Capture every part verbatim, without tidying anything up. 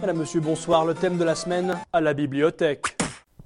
Madame, monsieur, bonsoir. Le thème de la semaine, à la bibliothèque.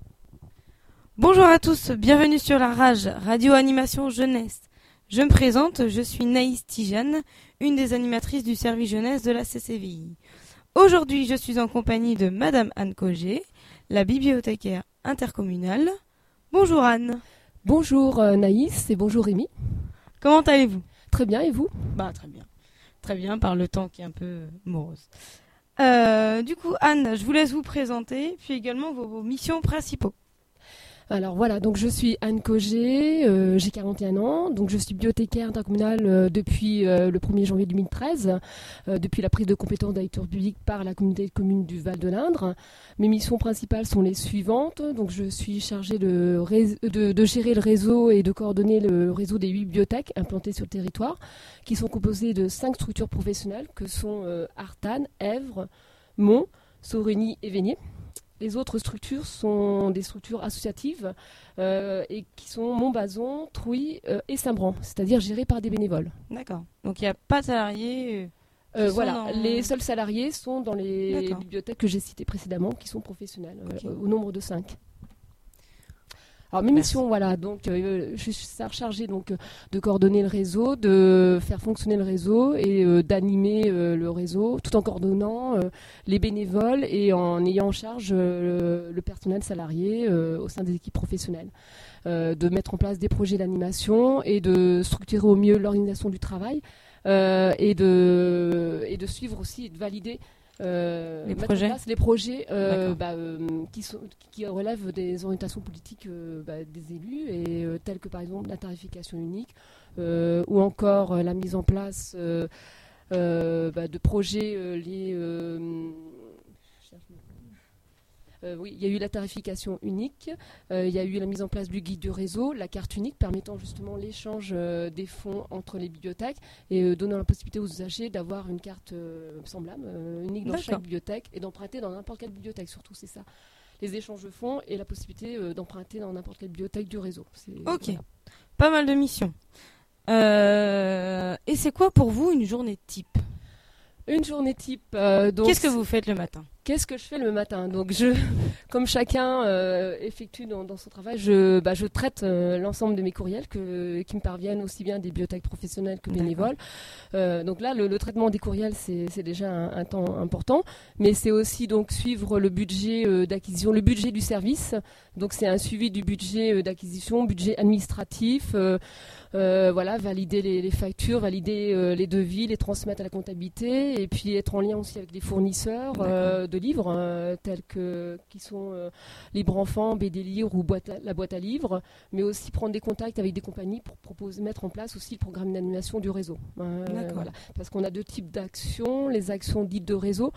Bonjour à tous, bienvenue sur la Rage, Radio Animation Jeunesse. Je me présente, je suis Naïs Tijane, une des animatrices du service jeunesse de la C C V I. Aujourd'hui, je suis en compagnie de Madame Anne Cogé, la bibliothécaire intercommunale. Bonjour Anne. Bonjour euh, Naïs et bonjour Rémi. Comment allez-vous ? Très bien, et vous ? Bah très bien. Très bien, par le temps qui est un peu morose. Euh, du coup, Anne, je vous laisse vous présenter, puis également vos, vos missions principaux. Alors voilà, donc je suis Anne Cogé, euh, j'ai quarante et un ans, donc je suis bibliothécaire intercommunale euh, depuis euh, le premier janvier deux mille treize, euh, depuis la prise de compétence d'électeur public par la communauté de communes du Val de l'Indre. Mes missions principales sont les suivantes, donc je suis chargée de, ré- de, de gérer le réseau et de coordonner le réseau des huit bibliothèques implantées sur le territoire, qui sont composées de cinq structures professionnelles que sont euh, Artane, Èvre, Mont, Saurigny et Vénier. Les autres structures sont des structures associatives euh, et qui sont Montbazon, Trouy euh, et Saint-Bran, c'est-à-dire gérées par des bénévoles. D'accord. Donc il n'y a pas de salariés. Euh, Qui voilà, sont dans- les seuls salariés sont dans les D'accord. bibliothèques que j'ai citées précédemment, qui sont professionnelles, Ok. euh, au nombre de cinq. Alors mes Merci. missions, voilà, donc euh, je suis chargée donc euh, de coordonner le réseau, de faire fonctionner le réseau et euh, d'animer euh, le réseau, tout en coordonnant euh, les bénévoles et en ayant en charge euh, le, le personnel salarié euh, au sein des équipes professionnelles, Euh, de mettre en place des projets d'animation et de structurer au mieux l'organisation du travail euh, et de et de suivre aussi et de valider. Euh, Les mettre en projets. place les projets euh, D'accord. bah, euh, qui, sont, qui relèvent des orientations politiques euh, bah, des élus, et euh, telles que par exemple la tarification unique euh, ou encore euh, la mise en place euh, euh, bah, de projets euh, liés. euh, je cherche mes- euh, oui, il y a eu la tarification unique, euh, il y a eu la mise en place du guide du réseau, la carte unique permettant justement l'échange euh, des fonds entre les bibliothèques et euh, donnant la possibilité aux usagers d'avoir une carte euh, semblable, euh, unique dans D'accord. chaque bibliothèque et d'emprunter dans n'importe quelle bibliothèque, surtout c'est ça. Les échanges de fonds et la possibilité euh, d'emprunter dans n'importe quelle bibliothèque du réseau. C'est- Ok. voilà. Pas mal de missions. Euh, et c'est quoi pour vous une journée type ? Une journée type. euh, donc Qu'est-ce que vous faites le matin ? Qu'est-ce que je fais le matin ? Donc, je, comme chacun euh, effectue dans, dans son travail, je, bah, je traite euh, l'ensemble de mes courriels que, qui me parviennent aussi bien des bibliothèques professionnelles que D'accord. bénévoles. Euh, donc là, le, le traitement des courriels, c'est, c'est déjà un, un temps important, mais c'est aussi donc suivre le budget euh, d'acquisition, le budget du service. Donc, c'est un suivi du budget euh, d'acquisition, budget administratif. Euh, euh, voilà, valider les, les factures, valider euh, les devis, les transmettre à la comptabilité, et puis être en lien aussi avec des fournisseurs euh, de livres euh, tels que qui sont euh, Libre Enfant, B D Livre ou boîte à- la boîte à livres, mais aussi prendre des contacts avec des compagnies pour proposer, mettre en place aussi le programme d'animation du réseau. Euh, D'accord. voilà. Parce qu'on a deux types d'actions, les actions dites de réseau,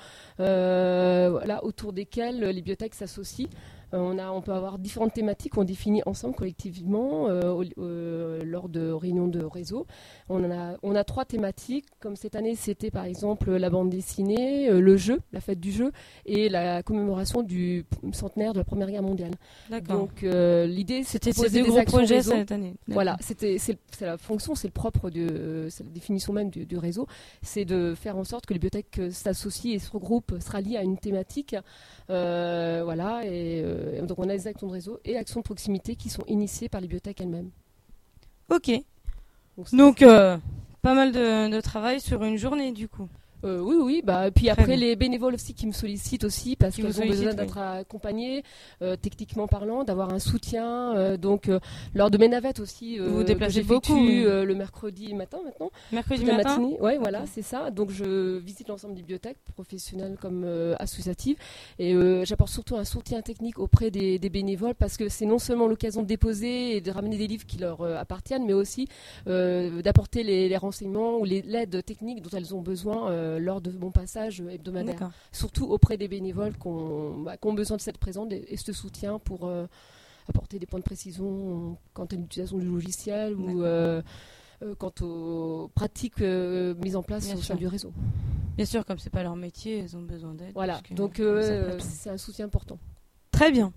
euh, voilà, autour desquelles les bibliothèques s'associent. Euh, On, a, on peut avoir différentes thématiques qu'on définit ensemble collectivement euh, au- euh, lors de réunions de réseau. On, en a, on a trois thématiques, comme cette année c'était par exemple la bande dessinée, euh, le jeu, la fête du jeu et la commémoration du centenaire de la Première Guerre mondiale. D'accord. Donc euh, l'idée c'est de C'était ces proposer deux des gros actions projets réseau. cette année. D'accord. Voilà, c'était, c'est, c'est la fonction, c'est le propre, de, euh, c'est la définition même du, du réseau, c'est de faire en sorte que les bibliothèques euh, s'associent et se regroupent, se rallient à une thématique. Euh, voilà, et euh, donc on a les actions de réseau et actions de proximité qui sont initiées par les bibliothèques elles-mêmes. Ok. Donc, c'est- Donc, euh, pas mal de, de travail sur une journée du coup. Euh, oui, oui, bah, puis Très après bien. les bénévoles aussi qui me sollicitent aussi parce Qui qu'elles vous ont besoin sollicitent, d'être oui. accompagnées, euh, techniquement parlant, d'avoir un soutien. euh, donc euh, lors de mes navettes aussi, Vous vous que déplacez j'effectue, beaucoup, oui. euh, le mercredi matin maintenant. Mercredi Toute la matin. matinée, ouais, voilà, Ok. c'est ça. Donc je visite l'ensemble des bibliothèques, professionnelles comme euh, associatives, et euh, j'apporte surtout un soutien technique auprès des, des bénévoles parce que c'est non seulement l'occasion de déposer et de ramener des livres qui leur euh, appartiennent, mais aussi euh, d'apporter les, les renseignements ou les, l'aide technique dont elles ont besoin euh, lors de mon passage hebdomadaire. D'accord. Surtout auprès des bénévoles qui ont, bah, qui ont besoin de cette présence et, et ce soutien pour euh, apporter des points de précision quant à l'utilisation du logiciel D'accord. ou euh, euh, quant aux pratiques euh, mises en place Bien au sein sûr. du réseau. Bien sûr, comme c'est pas leur métier, elles ont besoin d'aide. Voilà, parce que donc elles euh, savent pas tout. c'est un soutien important. Très bien.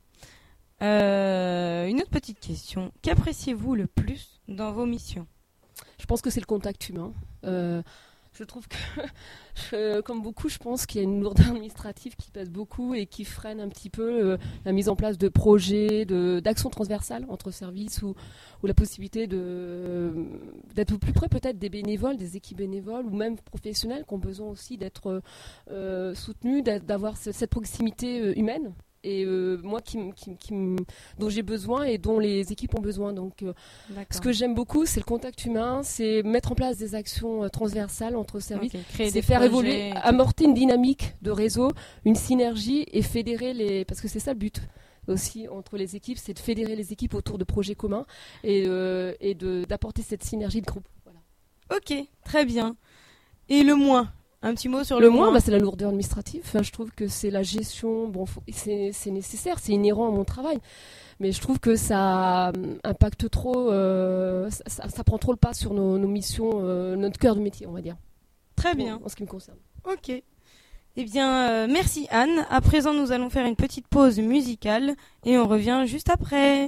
Euh, une autre petite question. Qu'appréciez-vous le plus dans vos missions ? Je pense que c'est le contact humain. Euh, Je trouve que, je, comme beaucoup, je pense qu'il y a une lourdeur administrative qui pèse beaucoup et qui freine un petit peu euh, la mise en place de projets, de, d'actions transversales entre services ou, ou la possibilité de, euh, d'être au plus près peut-être des bénévoles, des équipes bénévoles ou même professionnels qui ont besoin aussi d'être euh, soutenus, d'avoir cette proximité euh, humaine. Et euh, moi qui, qui, qui, dont j'ai besoin et dont les équipes ont besoin. Donc, euh, ce que j'aime beaucoup, c'est le contact humain, c'est mettre en place des actions euh, transversales entre services, okay. c'est faire évoluer, amortir une dynamique de réseau, une synergie et fédérer les... Parce que c'est ça le but aussi entre les équipes, c'est de fédérer les équipes autour de projets communs et, euh, et de, d'apporter cette synergie de groupe. Voilà. Ok, très bien. Et le moins ? Un petit mot sur le, le moins, moins. Bah, c'est la lourdeur administrative. Enfin, je trouve que c'est la gestion. Bon, faut, c'est, c'est nécessaire, c'est inhérent à mon travail. Mais je trouve que ça impacte trop, euh, ça, ça, ça prend trop le pas sur nos, nos missions, euh, notre cœur de métier, on va dire. Très bien. En, en ce qui me concerne. Ok. Eh bien, euh, merci Anne. À présent, nous allons faire une petite pause musicale et on revient juste après.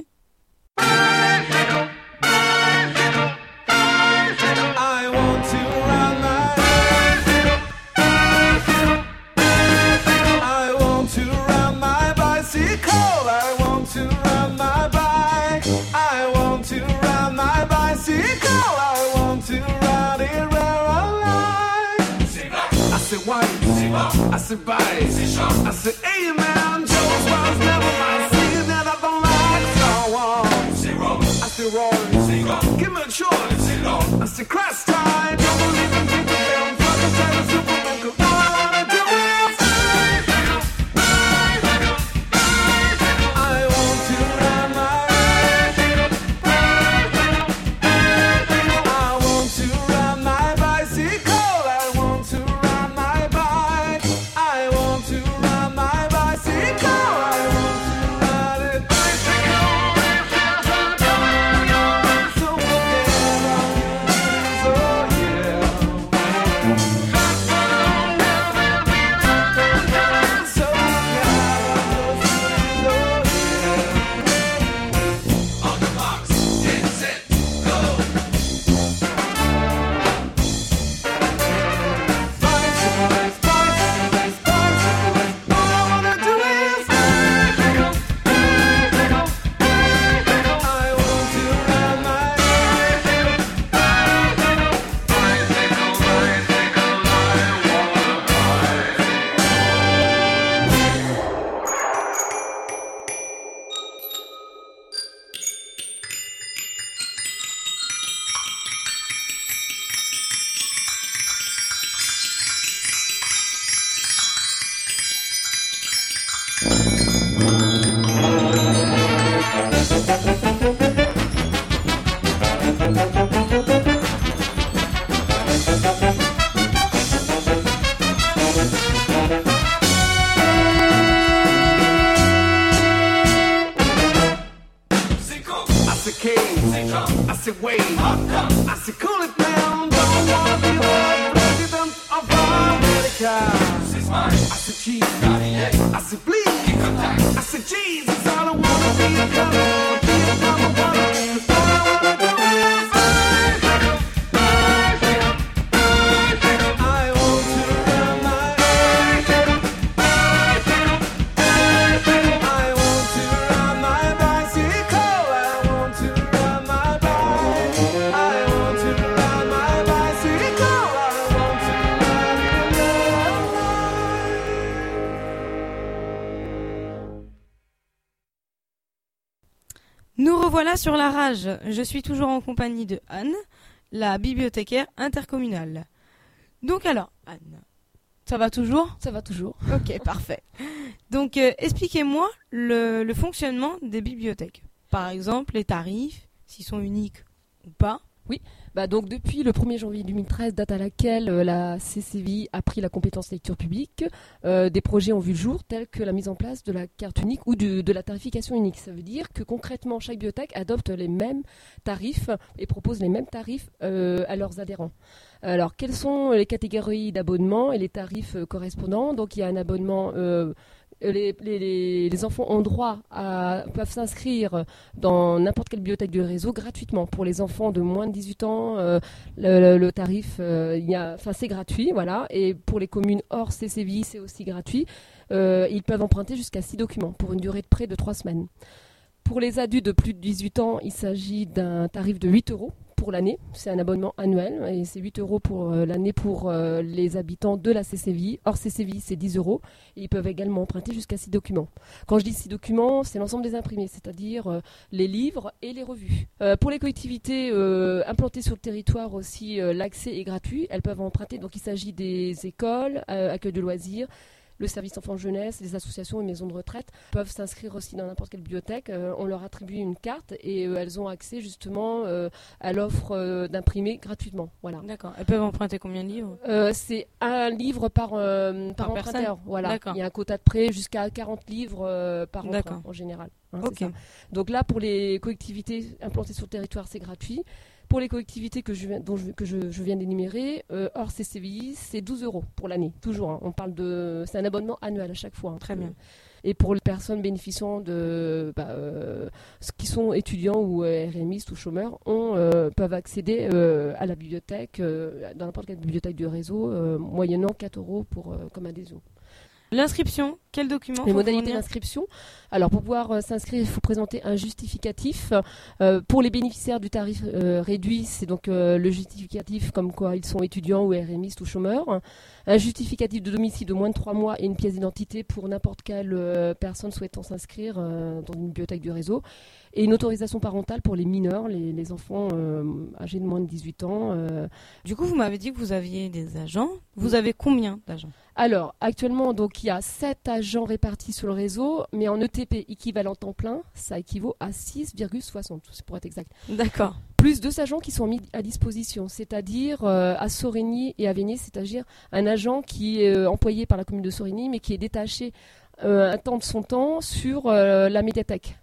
I said bye, I said hey man, Joe's was never my scene that I don't like someone. I said roll, give me a choice. I said crash time, don't believe in people, I'm fucking trying to Superman, cause all I wanna do is I want to ride my I want to ride my bicycle, I want to ride my bike. I want to ride my bicycle. I want to ride it. So yeah, so yeah. So yeah. On the box, get set, go. Bicycles, bicycles, bicycles. All I wanna do is I want to ride my bicycle, bicycle, I said cave, I said wave, I said cool it down. Don't wanna be the president of America. I said cheese, I said bleed, I said Jesus. I don't wanna be a color, be a number one. 'Cause all I wanna do is I want to ride my I want to ride my bicycle. I want to ride my bike. I want to ride my bicycle. I want to ride it. Nous revoilà sur la rage. Je suis toujours en compagnie de Anne, la bibliothécaire intercommunale. Donc alors, Anne, ça va toujours ? Ça va toujours. Ok, parfait. Donc, euh, expliquez-moi le, le fonctionnement des bibliothèques. Par exemple, les tarifs, s'ils sont uniques ou pas. Bah donc depuis le premier janvier deux mille treize, date à laquelle euh, la C C V I a pris la compétence lecture publique, euh, des projets ont vu le jour tels que la mise en place de la carte unique ou de, de la tarification unique. Ça veut dire que concrètement chaque bibliothèque adopte les mêmes tarifs et propose les mêmes tarifs euh, à leurs adhérents. Alors quelles sont les catégories d'abonnements et les tarifs euh, correspondants ? Donc il y a un abonnement euh, Les, les, les, les enfants ont droit à, peuvent s'inscrire dans n'importe quelle bibliothèque du réseau gratuitement. Pour les enfants de moins de dix-huit ans, euh, le, le, le tarif, euh, il y a, enfin, c'est gratuit, voilà. Et pour les communes hors C C V I, c'est aussi gratuit. Euh, ils peuvent emprunter jusqu'à six documents pour une durée de près de trois semaines. Pour les adultes de plus de dix-huit ans, il s'agit d'un tarif de huit euros pour l'année. C'est un abonnement annuel et c'est huit euros pour euh, l'année pour euh, les habitants de la C C V I. Hors C C V I, c'est dix euros. Et ils peuvent également emprunter jusqu'à six documents. Quand je dis six documents, c'est l'ensemble des imprimés, c'est-à-dire euh, les livres et les revues. Euh, pour les collectivités euh, implantées sur le territoire aussi, euh, l'accès est gratuit. Elles peuvent emprunter. Donc il s'agit des écoles, euh, accueil de loisirs, le service enfants-jeunesse, les associations et maisons de retraite peuvent s'inscrire aussi dans n'importe quelle bibliothèque. Euh, on leur attribue une carte et euh, elles ont accès justement euh, à l'offre euh, d'imprimer gratuitement. Voilà. D'accord. Elles peuvent emprunter combien de livres euh, C'est un livre par, euh, par, par emprunteur. Voilà. D'accord. Il y a un quota de prêt jusqu'à quarante livres euh, par emprunt en général. Hein, ok. c'est ça. Donc là, pour les collectivités implantées sur le territoire, c'est gratuit. Pour les collectivités que je, dont je, que je, je viens d'énumérer, euh, hors C C V I, c'est douze euros pour l'année, toujours. Hein. On parle de, c'est un abonnement annuel à chaque fois. Hein. Très bien. Et pour les personnes bénéficiant de, bah, euh, qui sont étudiants ou euh, R M istes ou chômeurs, on, euh, peuvent accéder euh, à la bibliothèque, euh, dans n'importe quelle bibliothèque du réseau, euh, moyennant quatre euros pour, euh, comme adhésion. L'inscription, quel document? Les modalités d'inscription. Alors, pour pouvoir euh, s'inscrire, il faut présenter un justificatif. Euh, pour les bénéficiaires du tarif euh, réduit, c'est donc euh, le justificatif comme quoi ils sont étudiants ou R M istes ou chômeurs. Un justificatif de domicile de moins de trois mois et une pièce d'identité pour n'importe quelle euh, personne souhaitant s'inscrire euh, dans une bibliothèque du réseau. Et une autorisation parentale pour les mineurs, les, les enfants euh, âgés de moins de dix-huit ans. Euh. Du coup, vous m'avez dit que vous aviez des agents. Vous avez combien d'agents? Alors, actuellement, donc, il y a sept agents répartis sur le réseau, mais en E T P équivalent temps plein, ça équivaut à six virgule soixante, pour être exact. D'accord. Plus deux agents qui sont mis à disposition, c'est-à-dire euh, à Sorigny et à Vénier, c'est-à-dire un agent qui est euh, employé par la commune de Sorigny, mais qui est détaché euh, un temps de son temps sur euh, la médiathèque.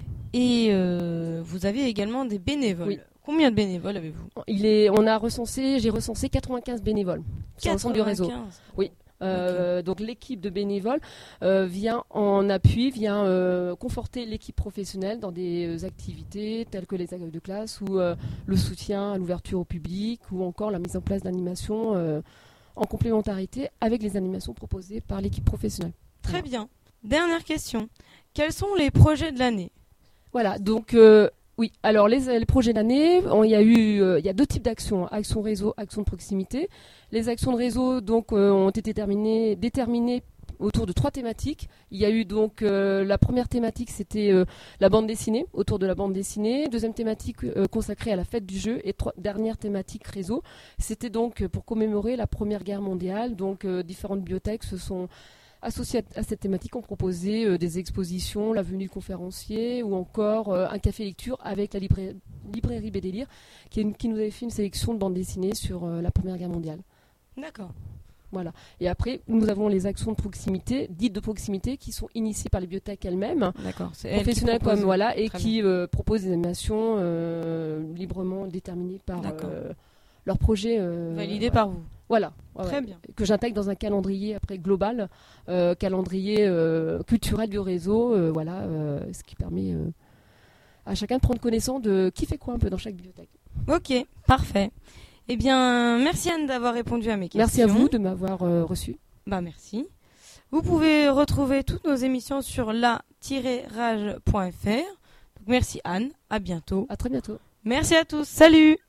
Et euh, vous avez également des bénévoles. Oui. Combien de bénévoles avez-vous? Il est, on a recensé, j'ai recensé quatre-vingt-quinze bénévoles sur l'ensemble du réseau. Oui. Euh, okay. Donc l'équipe de bénévoles euh, vient en appui, vient euh, conforter l'équipe professionnelle dans des activités telles que les accueils de classe ou euh, le soutien à l'ouverture au public ou encore la mise en place d'animations euh, en complémentarité avec les animations proposées par l'équipe professionnelle. Très voilà. Bien. Dernière question. Quels sont les projets de l'année? Voilà, donc euh, oui, alors les, les projets d'année, il y a eu, euh, il y a deux types d'actions, action réseau, action de proximité. Les actions de réseau donc euh, ont été déterminées, déterminées autour de trois thématiques. Il y a eu donc euh, la première thématique, c'était euh, la bande dessinée, autour de la bande dessinée. Deuxième thématique euh, consacrée à la fête du jeu et trois, dernière thématique réseau. C'était donc euh, pour commémorer la Première Guerre mondiale. Donc euh, différentes bibliothèques se sont associés à cette thématique ont proposé euh, des expositions, la venue de conférenciers ou encore euh, un café lecture avec la librairie, librairie Bédélire qui, est, qui nous avait fait une sélection de bandes dessinées sur euh, la Première Guerre mondiale. D'accord. Voilà. Et après, nous avons les actions de proximité, dites de proximité, qui sont initiées par les bibliothèques elles-mêmes, D'accord. C'est professionnelles comme voilà, et Très qui euh, proposent des animations euh, librement déterminées par euh, leur projet. Euh, Validé voilà. par vous. Voilà. Ouais, Très ouais. bien. Que j'intègre dans un calendrier après global, euh, calendrier euh, culturel du réseau, euh, voilà, euh, ce qui permet euh, à chacun de prendre connaissance de qui fait quoi un peu dans chaque bibliothèque. Ok, parfait. Eh bien, merci Anne d'avoir répondu à mes questions. Merci à vous de m'avoir euh, reçu. Bah merci. Vous pouvez retrouver toutes nos émissions sur la tiret rage point f r. Donc, merci Anne, à bientôt. À très bientôt. Merci à tous, salut.